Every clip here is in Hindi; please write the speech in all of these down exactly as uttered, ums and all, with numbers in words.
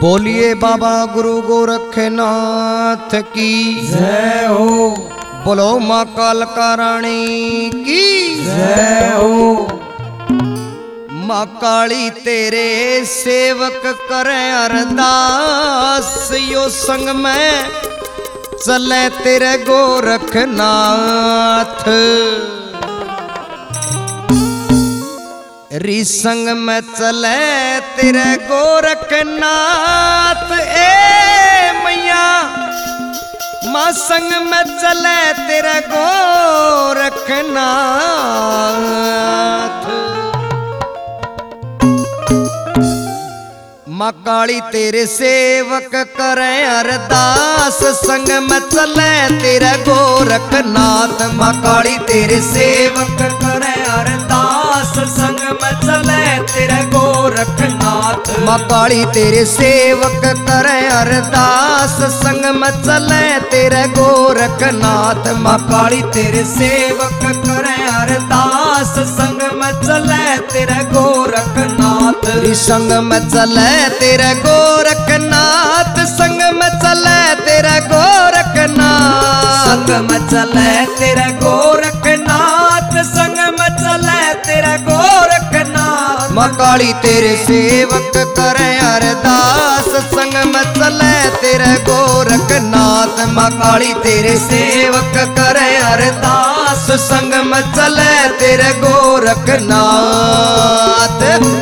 बोलिए बाबा गुरु गोरखनाथ की जय हो। बोलो माँ कालका रानी की जय हो। माँ काली तेरे सेवक करे अरदास, यो संग में चले तेरे गोरखनाथ। री संग में चले तेरे गोरखनाथ, ए मैया माँ संग में चले तेरे गोरखनाथ। माँ काली तेरे सेवक करे अरदास, संग में चले तेरे गोरखनाथ। माँ काली तेरे सेवक करे अरदास, संग में चले तेरे गोरखनाथ। माँ काली तेरे सेवक करे अरदास, संग में चले तेरे गोरखनाथ। माँ काली तेरे सेवक करे अरदास, संग में चले तेरे गोरखनाथ। संग में चले तेरे गोरखनाथ, संग में चले तेरे गोरखनाथ। संग में चले तेरे गोरखनाथ, संग में चले तेरे गोरखनाथ। माँ काली तेरे सेवक करे अरदास, संग में चले तेरे गोरखनाथ। माँ काली तेरे सेवक करे अरदास, संग में चले तेरे गोरखनाथ।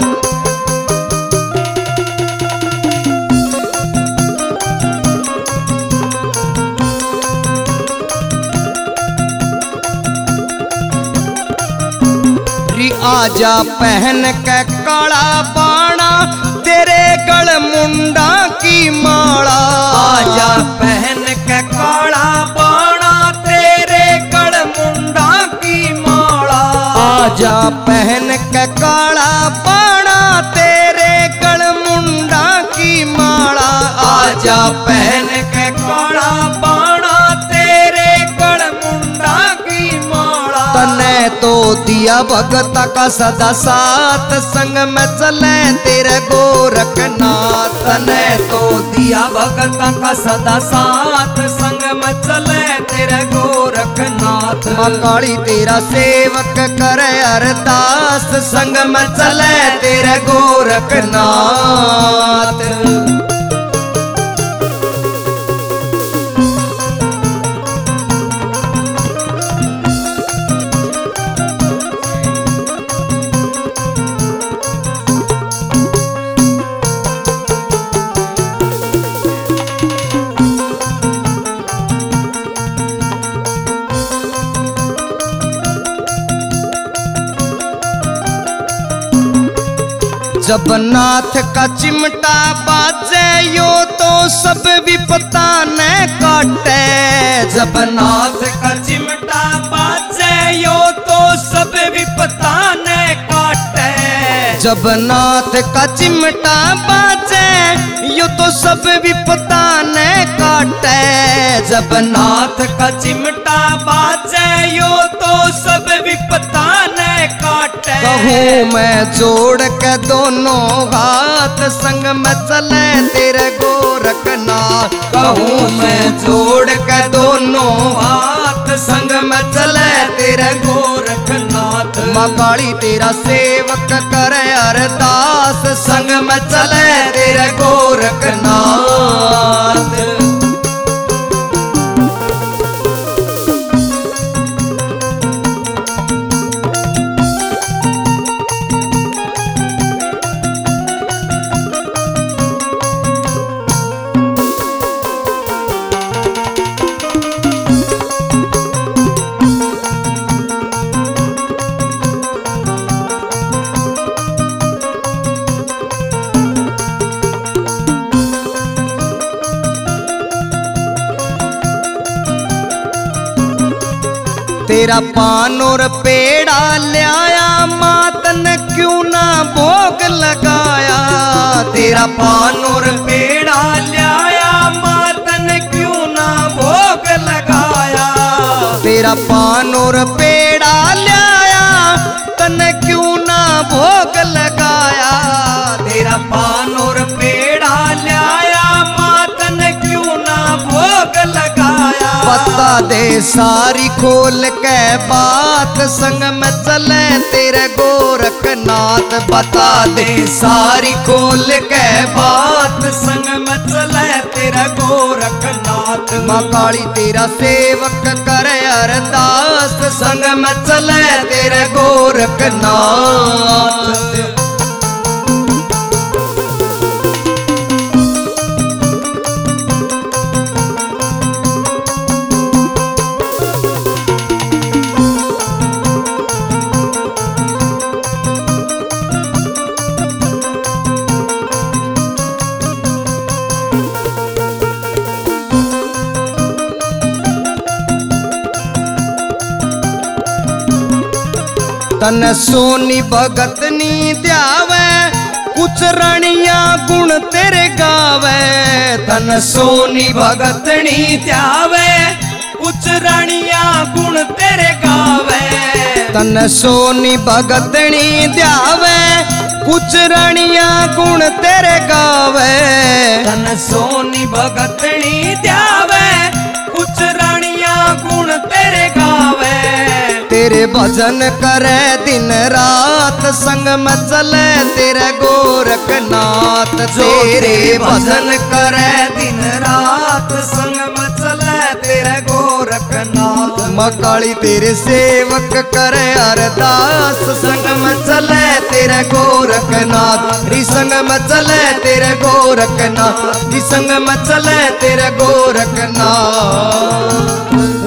आजा पहन के काला बाणा, तेरे गल मुंडा की माला। आजा पहन के काला बाणा, तेरे गल मुंडा की माला। आजा पहन के काला बाणा, तेरे गल मुंडा की माला। आजा पहन के काला बाणा, तेरे गल मुंडा की माला। तने तो दिया भगत का सदा साथ, संग में चले तेरे गोरखनाथ। तने तो दिया भगत का सदा साथ, संग में चले तेरे गोरखनाथ। माँ काली तेरा सेवक करे अरदास, संग में चले तेरे गोरखनाथ। जब नाथ का चिमटा बाजे, यो तो सब विपता ने काटे। जब नाथ का चिमटा बाजे, यो तो सब विपता ने काटे। जब नाथ का चिमटा बाजे, यो तो सब विपता ने काटे। जब नाथ का चिमटा बाजे, यो तो सब विपता ने काटे। कहूँ मैं जोड़ के दोनों हाथ, संग में चले तेरे गोरखनाथ। कहूँ मैं जोड़ के दोनों हाथ, संग में चले तेरे गोरखनाथ। माँ काली तेरा सेवक करे अरदास, संग में चले तेरे गोरखनाथ। तेरा पान और पेड़ा लाया, मातन क्यों ना भोग लगाया। तेरा पान और पेड़ा लाया, मातन क्यों ना भोग लगाया। तेरा पान और पेड़ा लाया, तन क्यों ना भोग लगाया। तेरा पान और पेड़ा लाया, बता दे सारी खोल के बात, संग में चले तेरे गोरखनाथ। बता दे सारी खोल के बात, संग में चले तेरा गोरखनाथ। माँ काली तेरा सेवक करे अरदास, संग में चले तेरे गोरखनाथ। तन सोनी भगत नी ध्यावे, कुछ रानिया गुण तेरे गावे। तन सोनी भगत नी ध्यावे, कुछ रानिया गुण तेरे गावे। तन सोनी भगत नी ध्यावे, कुछ रानिया गुण तेरे गावे। तन सोनी भगत नी ध्यावे, कुछ रानिया गुण तेरे गावे। तेरे भजन करे दिन रात, संग में चले तेरे गोरखनाथ। तेरे भजन करे दिन रात, संग में चले तेरे गोरखनाथ। माँ काली तेरे सेवक करे अरदास, संग में चले तेरे गोरखनाथ। री संग में चले तेरे गोरखनाथ, री संग में चले तेरे गोरखनाथ।